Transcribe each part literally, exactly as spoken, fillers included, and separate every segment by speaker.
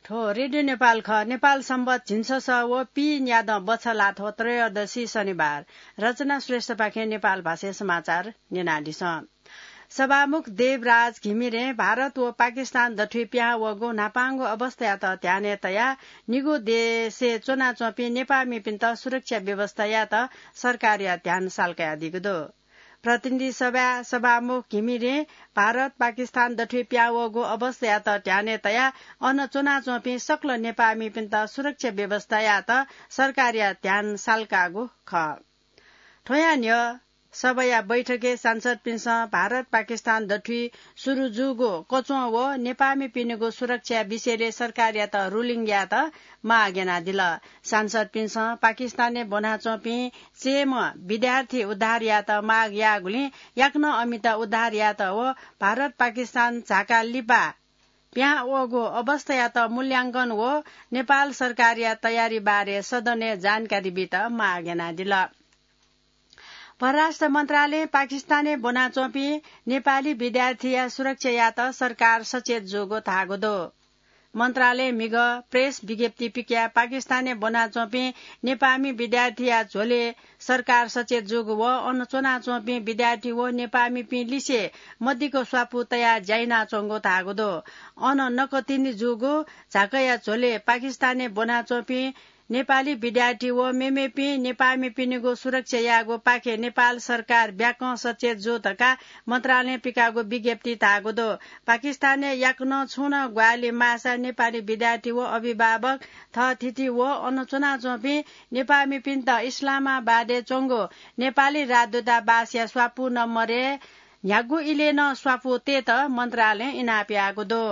Speaker 1: ठो रेडियो नेपाल ख नेपाल सम्बत झिन्स व पी याद बछला थो त्रयोदशी शनिबार रचना श्रेष्ठ पाखे नेपाल भाषा समाचार निनाली सभामुख देवराज घिमिरे भारत व पाकिस्तान दठुई प्या व गो नापाङ्गो अवस्था त त्याने तया निगो देशे चोना चोपी नेपामी पिन्त सुरक्षा व्यवस्था या त सरकार या ध्यान सालका दिगदो प्रतिनिधि सभा सभामुख घिमिरे भारत पाकिस्तान दठुई प्या व गो अवस्था त त्याने तया अन चोना चोपी सक्ल नेपामी पिन्त सुरक्षा व्यवस्था या त सरकार या ध्यान सालका गो ख ठोयान्य सबया बैठके सांसद पिन्स भारत पाकिस्तान दठुई सुरु जुगो कचो व नेपामी पिनेगो सुरक्षा विषयले सरकार या त रुलिङ या त मागेना दिल सांसद पिन्स पाकिस्तानले बना चोपी चेम विद्यार्थी उद्धार या त माग या गुली याक्न अमिता उद्धार या त व भारत पाकिस्तान झाका लिपा प्या ओगो अवस्था या त मूल्यांकन व नेपाल सरकार या तयारी बारे सदने जानकारी बित मागेना दिल परराष्ट्र मन्त्रालय पाकिस्तानले बना चोपी नेपाली विद्यार्थी या सुरक्षा या त सरकार सचेत जोगो थागोदो मन्त्रालय मिग प्रेस विज्ञप्ति पिक्या पाकिस्तानले बना चोपी नेपामी विद्यार्थी या झोले सरकार सचेत जोग व अनचोना चोपी विद्यार्थी व नेपामी पि लिसे मध्यको स्वापु तया जाइना चोंगो थागोदो अन नकतिनी जोगो झाकया झोले पाकिस्तानले बना चोपी नेपाली विद्यार्थी व मेमेपी नेपामी पिनेगो सुरक्षा यागो पाखे नेपाल सरकार ब्याक सचेत जो तका मन्त्रालय पिकागो विज्ञप्ति थागोदो पाकिस्तानले याक्न छुन ग्वाली मासा नेपाली विद्यार्थी व अभिभावक थ थिति व अनचुना चोपी नेपामी पिन्त इस्लामाबादे चोंगो नेपाली राजदूतावास या स्वापु नम्बरे न्यागु इले न स्वापु ते त मन्त्रालय इनाप्यागो दो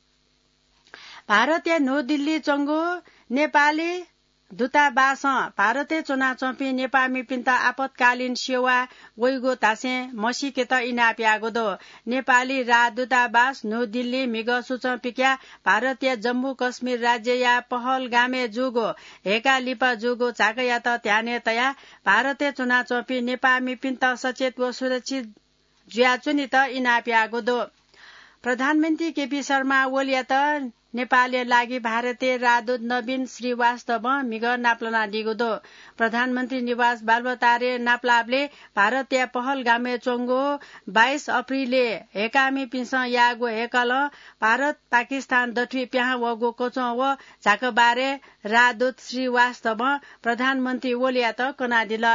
Speaker 1: भारत या नौ दिल्ली चोंगो नेपाली दूतावास भारतीय चुना चोपी नेपामी पिन्त आपतकालीन सेवा वैगो तासे मसिके त इनाप्यागो दो नेपाली राजदूतावास नौ दिल्ली मिग सुचपिक्या भारतीय जम्मू कश्मीर राज्य या पहलगामे जुगो हेका लिपा जुगो झाकया त त्याने तया भारतीय चुना चोपी नेपामी पिन्त सचेत व सुरक्षित ज्याचुनी त इनाप्यागो दो प्रधानमन्त्री केपी शर्मा ओली त नेपालले लागि भारतीय राजदूत नवीन श्रीवास्तव मिग नाप्लना दिगोदो प्रधानमन्त्री निवास बालबतारे नाप्लाबले भारतीय पहलगामे चोंगो बाइस अप्रिलले हेकामी पिंस यागो हेकल भारत पाकिस्तान दठुई प्याह वगो कोचो व झाकबारे राजदूत श्रीवास्तव प्रधानमन्त्री ओलिया त कना दिल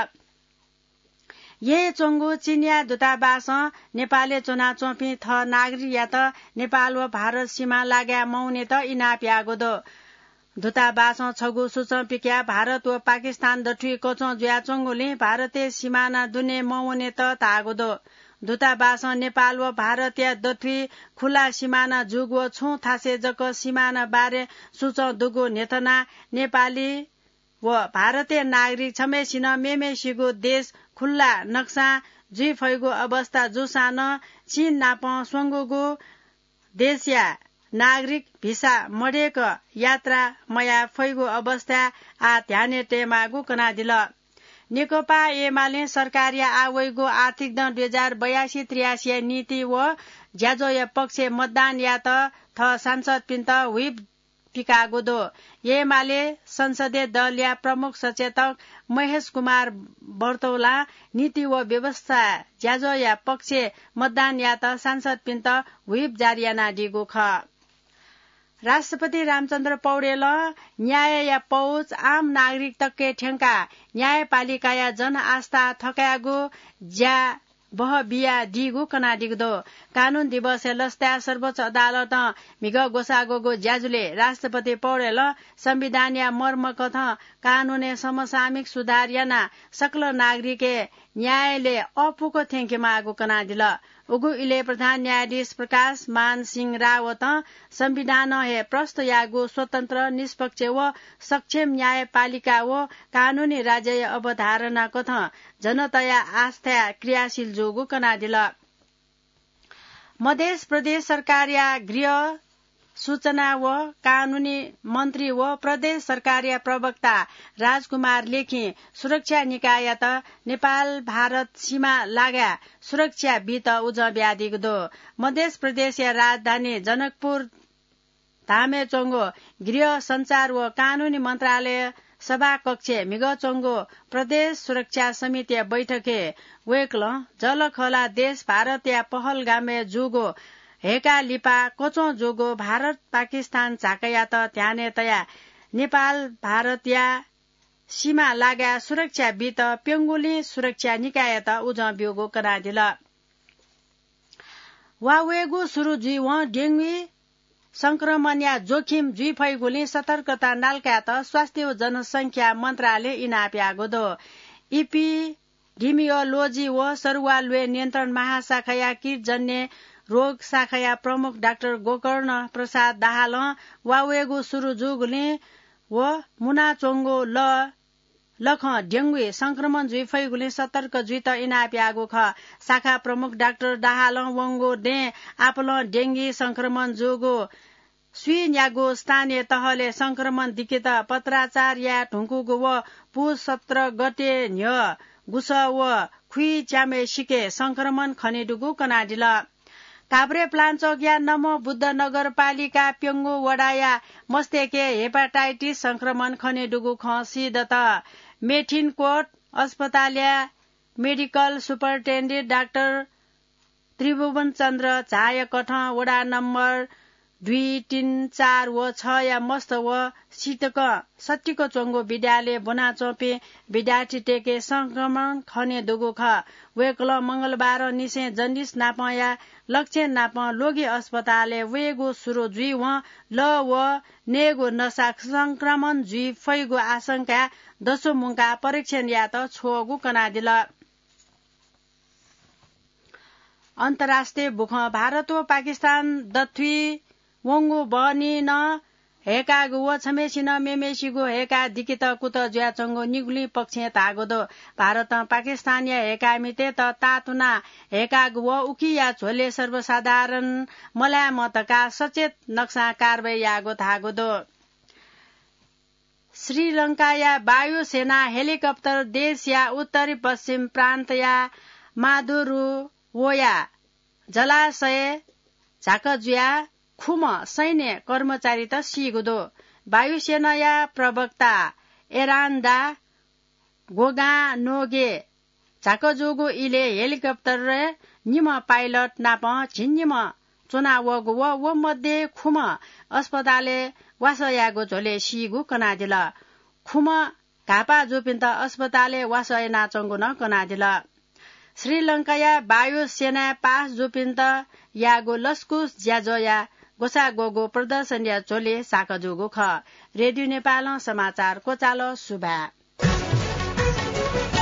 Speaker 1: ये चोंगो चिनिया दूतावास नेपालले चुना चोपी थ नागरिक या त नेपाल व भारत सीमा लाग्या मौने त इनाप्यागो दो दूतावास छगु सुचपिक्या भारत व पाकिस्तान दठुई कोचो ज्या चोंगोले भारतीय सीमाना दुने मौने त तागो दो दूतावास नेपाल व भारतीय दठुई खुला सीमाना जुग व छु थासे जक सीमाना बारे सुच दुगो नेतना नेपाली व भारतीय नागरिक छमेसिन मेमेसिगो देश खुल्ला नक्सा जुई फैगो अवस्था जुसान चीन नाप स्वंगोगो देशिया नागरिक भिसा मडेक यात्रा मया फैगो अवस्था आ ध्याने टेमागु कना दिल नेकपा एमाले सरकार या आवैगो आर्थिक दन दुई हजार बयासी त्रियासी नीति व ज्याजो या पक्ष मतदान या त थ सांसद पिन्त व्हिप पिकागो दो एमाले संसदीय दल या प्रमुख सचेतक महेश कुमार बर्तौला नीति व व्यवस्था ज्याजो या पक्ष मतदान या त सांसद पिन्त व्हिप जारियाना दिगो ख राष्ट्रपति रामचन्द्र पौडेल न्याय या पहुँच आम नागरिक तक्के ठेंका न्यायपालिका या जन आस्था थकागो ज्या बह बिया दिगो कना दिगदो कानून दिवस लस्ता सर्वोच्च अदालत मिग गोसागोगो ज्याजुले राष्ट्रपति पौडेल संविधान या मर्म कथ कानूने समसामिक सुधार याना सक्ल नागरिके न्यायले अपुको थेंकेमा आगो कना दिल उगु इले प्रधान न्यायाधीश प्रकाश मान सिंह रावत संविधान हे प्रस्त यागो स्वतन्त्र निष्पक्ष व सक्षम न्यायपालिका व कानूनी राज्य अवधारणा कथ जनतया आस्था क्रियाशील जोगो कना दिल मध्य प्रदेश सरकार या गृह सूचना व कानूनी मन्त्री व प्रदेश सरकार या प्रवक्ता राजकुमार लेखी सुरक्षा निकाय त नेपाल भारत सीमा लाग्या सुरक्षा बित उज ब्यादिगदो मध्य प्रदेश या राजधानी जनकपुर तामे चोङ्गो गृह संचार व कानूनी मन्त्रालय सभा कक्ष मिग चोङ्गो प्रदेश सुरक्षा समिति बैठके वेक्ल जलखला देश भारत या पहलगामे जुगो हेका लिपा कोचो जोगो भारत पाकिस्तान झाकया त त्याने तया नेपाल भारत या सीमा लाग्या सुरक्षा बीत पेंगुली सुरक्षा निकाय त उज बियोगो करादिल वावेगु सुरु जुई व डेंगु संक्रमण या जोखिम जुई फैगुली सतर्कता नाल्का त स्वास्थ्य व जनसंख्या मन्त्रालय इनाप्यागो दो इपिडेमियोलोजी व सरुवालुए नियन्त्रण महाशाखा कीट जन्य रोग शाखा प्रमुख डाक्टर गोकर्ण प्रसाद दाहाल वावेगु सुरु जुगुली व मुना चोङ्गो ल लख डेंगु संक्रमण जुई फैगुली सतर्क जुई त इनाप्यागो ख शाखा प्रमुख डाक्टर दाहाल वंगो डे आपल डेंगी संक्रमण जोगो सुई न्यागो स्थानीय तहले संक्रमण दिकित पत्राचार या ढुङ्कुगो व पुस सत्र गते न्य गुस व खुई च्यामे सिके संक्रमण खनेडुगु कनाडिल काभ्रे प्लान्चोक या नमो बुद्ध नगरपालिका प्यङ्गो वडाया मस्तेके हेपाटाइटिस संक्रमण खनेडुगु खसिदत मेठिनकोट अस्पताल या medical superintendent doctor Tribhuvan Chandra Jha कठ वडा नम्बर दुई तीन चार व छ या मस्त व शीतक सट्टीको चोङ्गो विद्यालय बोना चोपे विद्यार्थी टेके संक्रमण खने दुगो ख वेक्ल मंगलबार निसे जन्डिस नाप या लक्षण नाप लोगी अस्पताल वेगो सुरो जुई व ल व नेगो नसा संक्रमण जुई फैगो आशंका दसो मुंगा परीक्षण या त छोगु कनादिल अन्तर्राष्ट्रिय बुख भारत व पाकिस्तान दथुई वंगु बनी न हेका गो छमेसिन मेमेसिगो हेका दिकित कुत ज्याचंगो निगुली पक्षे तागोदो भारत पाकिस्तान या हेका मिते त तातुना हेका गो उकिया झोले सर्वसाधारण मलामतका सचेत नक्सा कारबाही यागो थागोदो श्रीलंका या वायुसेना हेलिकप्टर देश या उत्तरी पश्चिम प्रान्त या मादुरु वोया जलाशय झाकजुया खुम सैन्य कर्मचारी त सिगुदो वायुसेना या प्रवक्ता एरान्दा गोगानोगे झाकजोगो इले हेलिकप्टर निम पाइलट नाप झिन्निम चुनावगो व व मध्ये खुम अस्पताले वासयागो झोले सिगु कनादिल खुम घापा जोपिन्त अस्पताले वासय नाचंगो न कनादिल श्रीलंका या वायुसेना पास जोपिन्त यागो लस्कुस ज्याजोया गोसा गोगो प्रदर्शन या झोले साकजोगो ख रेडियो नेपाल समाचार कोचालो सुभा